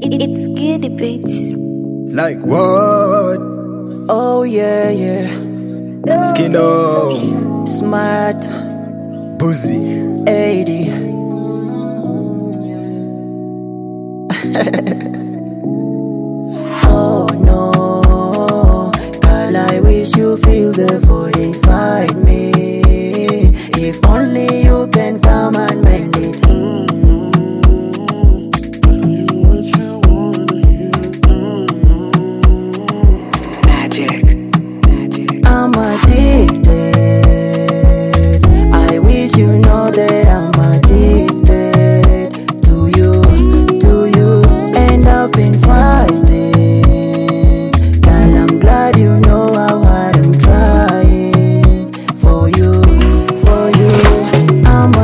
It's Giddy Beats. Like what? Oh yeah, yeah. Skino, Smart, Boozy, 80. Oh no, girl, I wish you feel the void inside me. If only you can come and mend it. I'm addicted. I wish you know that I'm addicted to you, and I've been fighting. Girl, I'm glad you know how hard I'm trying for you. I'm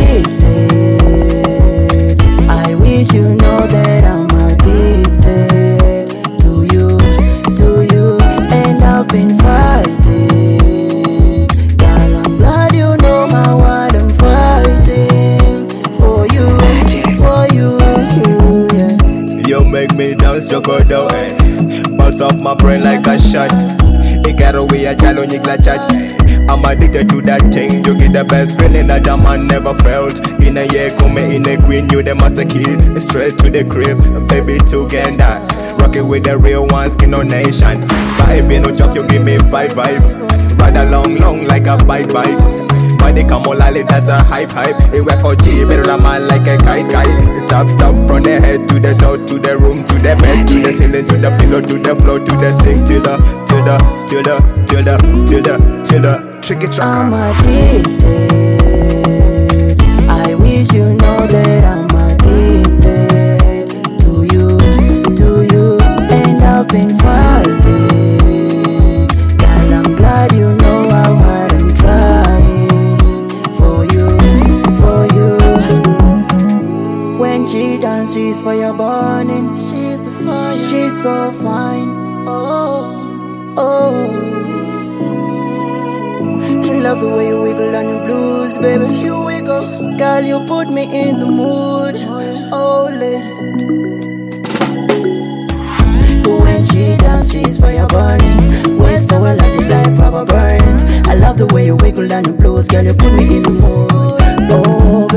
addicted. I wish you know that I'm addicted to you, and I've been fighting. Make me dance, Jokodo, eh. Bust up my brain like a shot. It got away a challenge, chat. I'm addicted to that thing. You get the best feeling that a man never felt. In a year, come in a queen, you the master key. Straight to the crib, baby, together. Rockin' with the real ones, Skino Nation. Vibe, no job, you give me vibe. Ride along, like a bike. Body come on, lolly, that's a hype. It work OG, better a man like a kite. The top, from the head to the toe, to the room, to the bed, to the ceiling, to the pillow, to the floor, to the sink, till the tricky track. I'm addicted. I wish you know that I'm addicted to you, and I've been fighting. Girl, I'm glad you know how hard I'm trying for you. When she dances, she's fire burning. She's the fire. She's so fine. Oh. I love the way you wiggle on your blues, baby. You wiggle, girl, you put me in the mood. Oh, lady. When she dances, she's fire burning. Waist so elastic like rubber burn. I love the way you wiggle on your blues, girl, you put me in the mood. Oh,